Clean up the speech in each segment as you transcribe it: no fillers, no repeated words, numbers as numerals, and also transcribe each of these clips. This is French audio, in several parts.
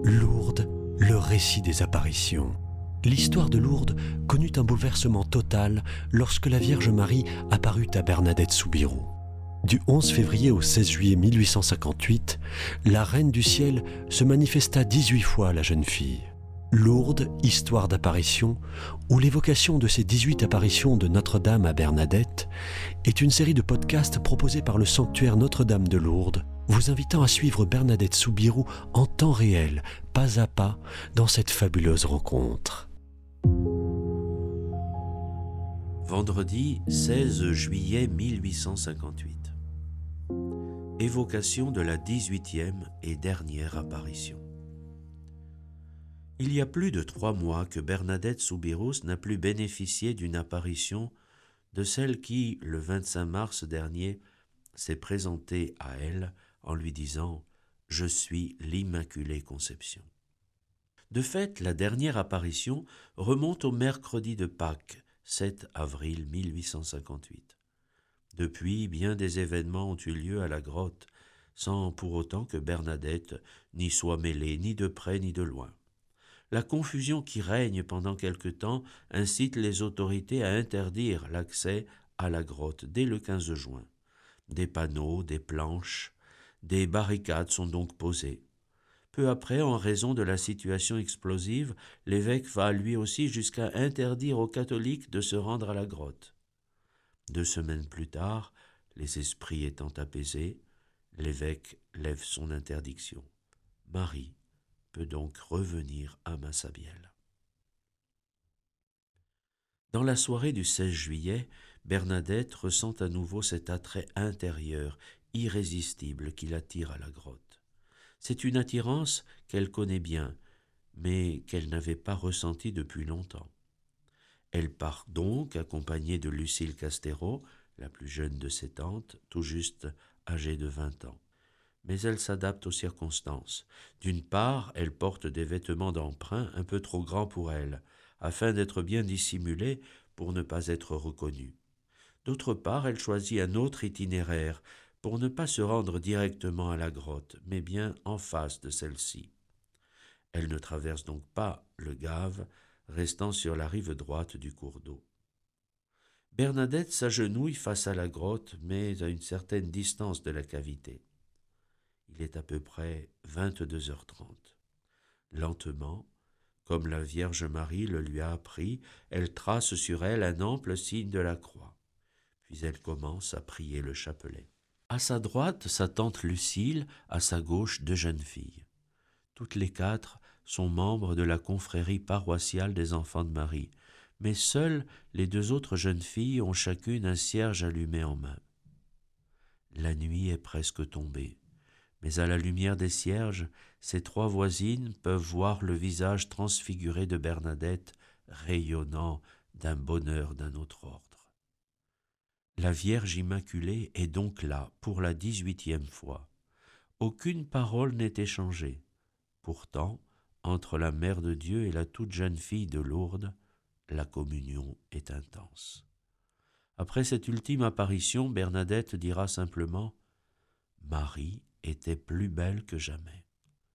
Lourdes, le récit des apparitions. L'histoire de Lourdes connut un bouleversement total lorsque la Vierge Marie apparut à Bernadette Soubirous. Du 11 février au 16 juillet 1858, la Reine du Ciel se manifesta 18 fois à la jeune fille. Lourdes, histoire d'apparition, ou l'évocation de ces 18 apparitions de Notre-Dame à Bernadette, est une série de podcasts proposés par le sanctuaire Notre-Dame de Lourdes, vous invitant à suivre Bernadette Soubirous en temps réel, pas à pas, dans cette fabuleuse rencontre. Vendredi 16 juillet 1858. Évocation de la 18e et dernière apparition. Il y a plus de 3 mois que Bernadette Soubirous n'a plus bénéficié d'une apparition de celle qui, le 25 mars dernier, s'est présentée à elle en lui disant « Je suis l'Immaculée Conception ». De fait, la dernière apparition remonte au mercredi de Pâques, 7 avril 1858. Depuis, bien des événements ont eu lieu à la grotte, sans pour autant que Bernadette n'y soit mêlée ni de près ni de loin. La confusion qui règne pendant quelque temps incite les autorités à interdire l'accès à la grotte dès le 15 juin. Des panneaux, des planches, des barricades sont donc posées. Peu après, en raison de la situation explosive, l'évêque va lui aussi jusqu'à interdire aux catholiques de se rendre à la grotte. 2 semaines plus tard, les esprits étant apaisés, l'évêque lève son interdiction. Marie peut donc revenir à Massabielle. Dans la soirée du 16 juillet, Bernadette ressent à nouveau cet attrait intérieur irrésistible qui l'attire à la grotte. C'est une attirance qu'elle connaît bien, mais qu'elle n'avait pas ressentie depuis longtemps. Elle part donc, accompagnée de Lucile Castéro, la plus jeune de ses tantes, tout juste âgée de 20 ans. Mais elle s'adapte aux circonstances. D'une part, elle porte des vêtements d'emprunt un peu trop grands pour elle, afin d'être bien dissimulée pour ne pas être reconnue. D'autre part, elle choisit un autre itinéraire pour ne pas se rendre directement à la grotte, mais bien en face de celle-ci. Elle ne traverse donc pas le Gave, restant sur la rive droite du cours d'eau. Bernadette s'agenouille face à la grotte, mais à une certaine distance de la cavité. Il est à peu près 22h30. Lentement, comme la Vierge Marie le lui a appris, elle trace sur elle un ample signe de la croix. Puis elle commence à prier le chapelet. À sa droite, sa tante Lucile, à sa gauche 2 jeunes filles. Toutes les 4 sont membres de la confrérie paroissiale des Enfants de Marie, mais seules les 2 autres jeunes filles ont chacune un cierge allumé en main. La nuit est presque tombée, mais à la lumière des cierges, ces 3 voisines peuvent voir le visage transfiguré de Bernadette rayonnant d'un bonheur d'un autre ordre. La Vierge Immaculée est donc là pour la 18e fois. Aucune parole n'est échangée. Pourtant, entre la Mère de Dieu et la toute jeune fille de Lourdes, la communion est intense. Après cette ultime apparition, Bernadette dira simplement « Marie était plus belle que jamais ».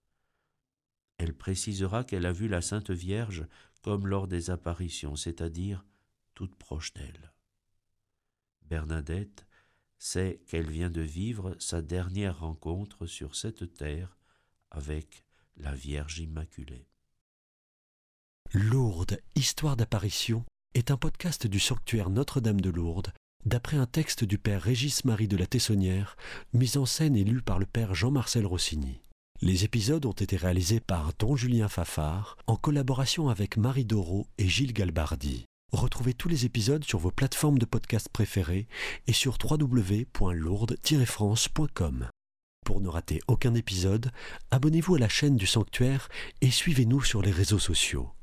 Elle précisera qu'elle a vu la Sainte Vierge comme lors des apparitions, c'est-à-dire toute proche d'elle. Bernadette sait qu'elle vient de vivre sa dernière rencontre sur cette terre avec la Vierge Immaculée. Lourdes, histoire d'apparition est un podcast du sanctuaire Notre-Dame de Lourdes, d'après un texte du père Régis-Marie de la Tessonnière, mis en scène et lu par le père Jean-Marcel Rossini. Les épisodes ont été réalisés par don Julien Fafard, en collaboration avec Marie Doro et Gilles Galbardi. Retrouvez tous les épisodes sur vos plateformes de podcast préférées et sur www.lourdes-france.com. Pour ne rater aucun épisode, abonnez-vous à la chaîne du sanctuaire et suivez-nous sur les réseaux sociaux.